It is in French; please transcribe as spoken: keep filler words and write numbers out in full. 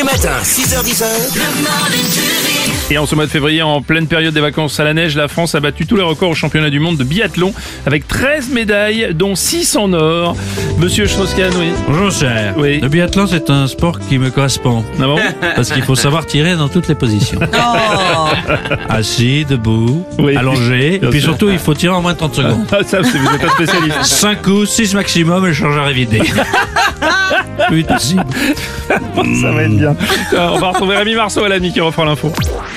matins, six heures dix. Le Morning du Rire. Et en ce mois de février, en pleine période des vacances à la neige, la France a battu tous les records au championnat du monde de biathlon avec treize médailles, dont six en or. Monsieur Strauss-Kahn, oui. Bonjour cher. Oui. Le biathlon, c'est un sport qui me correspond. Ah bon? Parce qu'il faut savoir tirer dans toutes les positions. Assis, debout, Oui. allongé. Bien Et puis sûr. surtout, il faut tirer en moins de trente secondes. Ah, ça, c'est- vous êtes un spécialiste. cinq coups, six maximum et le chargeur est vidé. Oui, possible. Ça va être bien. Euh, On va retrouver Rémi Marceau à la nuit qui reprend l'info.